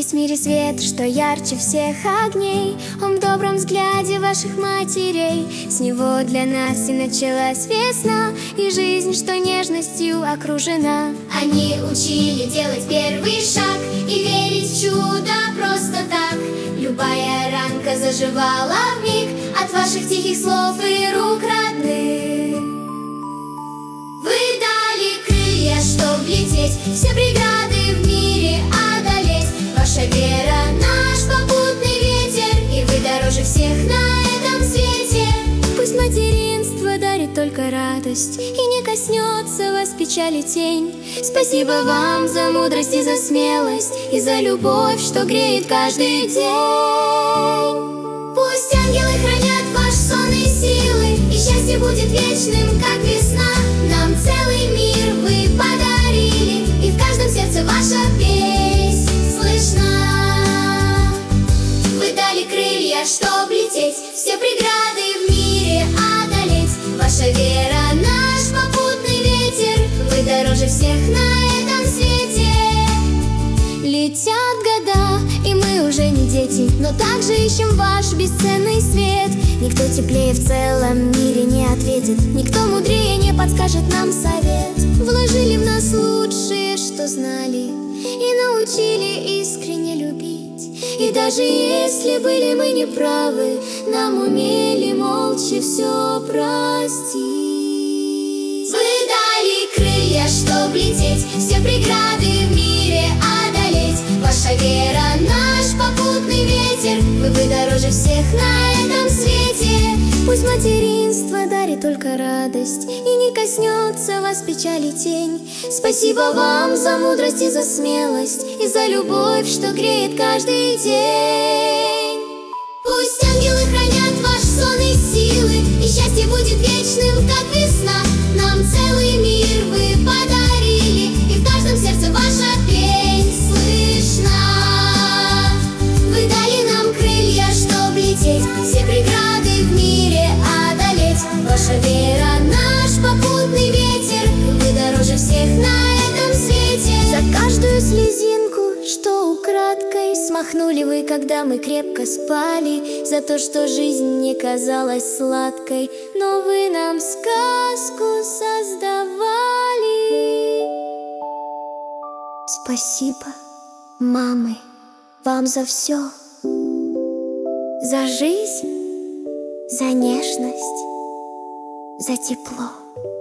Есть в мире свет, что ярче всех огней. Он в добром взгляде ваших матерей. С него для нас и началась весна, и жизнь, что нежностью окружена. Они учили делать первый шаг и верить в чудо просто так. Любая ранка заживала вмиг от ваших тихих слов и рук родных. Вы дали крылья, чтоб лететь, все преграды в мире одолеть. Ваша вера — наш попутный ветер, и вы дороже всех на этом свете. Пусть материнство дарит только радость, и не коснется вас печали тень. Спасибо вам за мудрость и за смелость, и за любовь, что греет каждый день. Пусть ангелы хранят ваш сон и силы, и счастье будет вечным, как весна. Нам целый мир вы подарили, и в каждом сердце ваша песнь слышна. Вы дали крылья, чтоб лететь, все преграды в мире одолеть. Ваша вера — наш попутный ветер, вы дороже всех на этом свете. Летят года, и мы уже не дети, но также ищем ваш бесценный свет. Никто теплее в целом мире не ответит, никто мудрее не подскажет нам совет. Вложили в нас лучшее, что знали, и научили искренне любить. И даже если были мы неправы, нам умели молча все простить. Вы дали крылья, чтоб лететь, все преграды в мире одолеть. Ваша вера — наш попутный ветер, вы дороже всех на этом свете. Пусть материнство дарит только радость, и не коснется вас печали тень. Спасибо вам за мудрость и за смелость, и за любовь, что греет каждый день. Пусть ангелы хранят ваш сон и силы, и счастье будет вечным, как весна. Нам целый мир вы подарили, и в каждом сердце ваша песнь слышна. Вы дали нам крылья, чтоб лететь, все преграды в мире одолеть. Ваша вера — наш попутный ветер, вы дороже всех на этом свете. За каждую слезинку, что украдкой смахнули вы, когда мы крепко спали. За то, что жизнь не казалась сладкой, но вы нам сказку создавали. Спасибо, мамы, вам за все. За жизнь, за нежность, за тепло.